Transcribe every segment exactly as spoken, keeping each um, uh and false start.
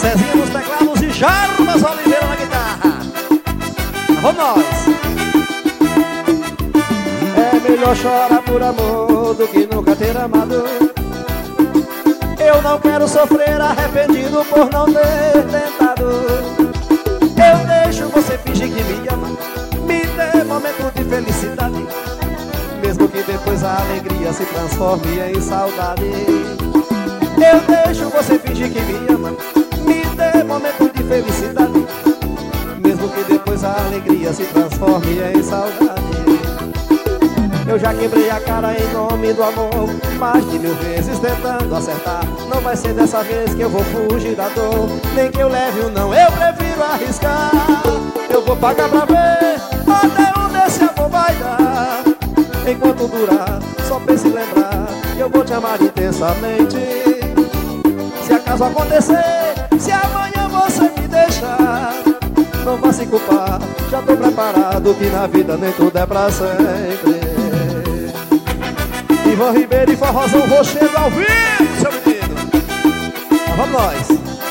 Cezinha nos teclados e Jarbas Oliveira na guitarra. Vamos nós. É melhor chorar por amor do que nunca ter amado. Eu não quero sofrer arrependido por não ter tentado. Eu deixo você fingir que me ama, me dê momento de felicidade, mesmo que depois a alegria se transforme em saudade. Eu deixo você fingir que me ama, me dê momento de felicidade, mesmo que depois a alegria se transforme em saudade. Eu já quebrei a cara em nome do amor, mais de mil vezes tentando acertar. Não vai ser dessa vez que eu vou fugir da dor, nem que eu leve um não, eu prefiro arriscar. Eu vou pagar pra ver até onde esse amor vai dar. Enquanto durar, só pense em lembrar que eu vou te amar intensamente. Se acaso acontecer, se amanhã você me deixar, não vá se culpar, já tô preparado, que na vida nem tudo é pra sempre. Ivan Ribeiro e Forrozão Rochedo ao vivo, seu menino. Então vamos nós.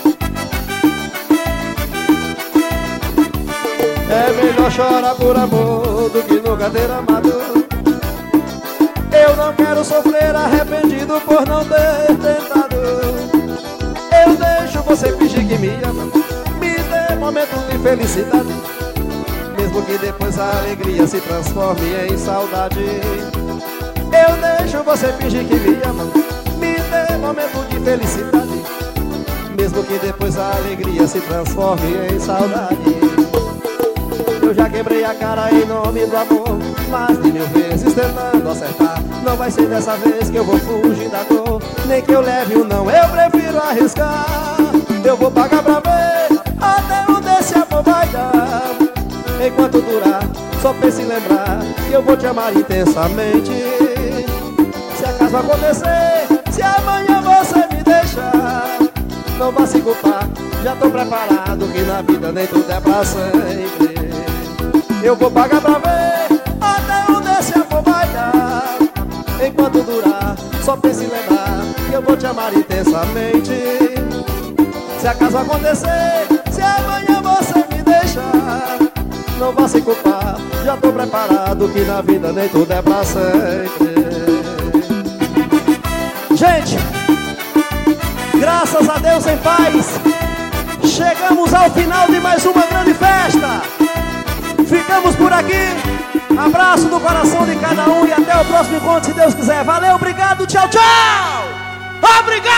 É melhor chorar por amor do que nunca ter amado. Eu não quero sofrer arrependido por não ter tentado. Eu deixo você fingir que me ama, me dê momento de felicidade, mesmo que depois a alegria se transforme em saudade. Eu deixo você fingir que me ama, me dê momento de felicidade, mesmo que depois a alegria se transforme em saudade. Eu já quebrei a cara em nome do amor, mais de mil vezes tentando acertar. Não vai ser dessa vez que eu vou fugir da dor, nem que eu leve um não, eu prefiro arriscar. Eu vou pagar pra ver até onde esse amor vai dar. Enquanto durar, só pense em lembrar que eu vou te amar intensamente. Se acaso acontecer, se amanhã você me deixar, não vá se culpar, já tô preparado, que na vida nem tudo é pra sempre. Eu vou pagar pra ver até onde esse amor vai dar. Enquanto durar, só pense em lembrar que eu vou te amar intensamente. Se acaso acontecer, se amanhã você me deixar, não vá se culpar, já tô preparado, que na vida nem tudo é pra sempre. Gente, graças a Deus em paz, chegamos ao final de mais uma grande festa. Ficamos por aqui. Abraço do coração de cada um e até o próximo encontro, se Deus quiser. Valeu, obrigado, tchau, tchau. Obrigado.